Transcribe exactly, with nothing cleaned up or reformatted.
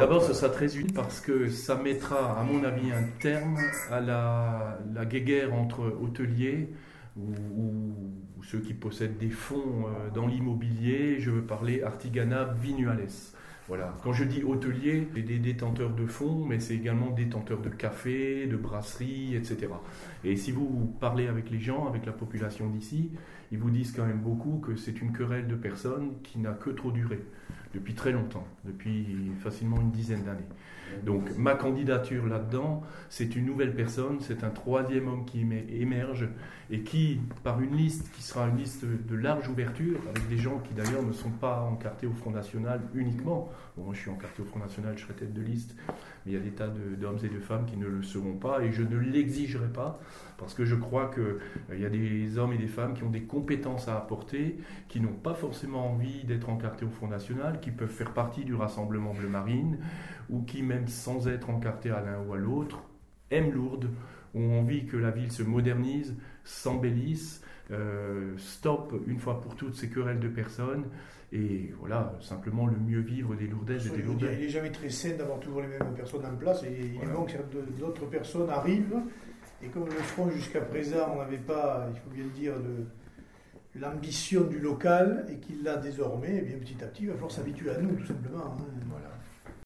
D'abord, ce sera très utile parce que ça mettra, à mon avis, un terme à la, la guéguerre entre hôteliers ou, ou, ou ceux qui possèdent des fonds euh, dans l'immobilier. Je veux parler artiganat vinuales. Voilà. Quand je dis hôtelier, c'est des détenteurs de fonds, mais c'est également détenteurs de cafés, de brasseries, et cetera. Et si vous parlez avec les gens, avec la population d'ici, ils vous disent quand même beaucoup que c'est une querelle de personnes qui n'a que trop duré, depuis très longtemps, depuis facilement une dizaine d'années. Donc ma candidature là-dedans, c'est une nouvelle personne, c'est un troisième homme qui émerge et qui, par une liste qui sera une liste de large ouverture, avec des gens qui d'ailleurs ne sont pas encartés au Front National uniquement. Bon, moi je suis encarté au Front National, je serai tête de liste, mais il y a des tas de, d'hommes et de femmes qui ne le seront pas et je ne l'exigerai pas parce que je crois qu'il euh, y a des hommes et des femmes qui ont des compétences à apporter, qui n'ont pas forcément envie d'être encartés au Front National, qui peuvent faire partie du Rassemblement Bleu Marine ou qui, même sans être encartés à l'un ou à l'autre, aiment Lourdes, ont envie que la ville se modernise, s'embellisse, euh, stoppe une fois pour toutes ces querelles de personnes et voilà, simplement le mieux vivre des Lourdaises et des Lourdais. Il n'est jamais très sain d'avoir toujours les mêmes personnes en place et il voilà. est bon que d'autres personnes arrivent et comme le Front jusqu'à présent, on n'avait pas, il faut bien le dire, de l'ambition du local et qu'il l'a désormais, et bien petit à petit, il va falloir s'habituer à nous tout simplement. Hein. Voilà.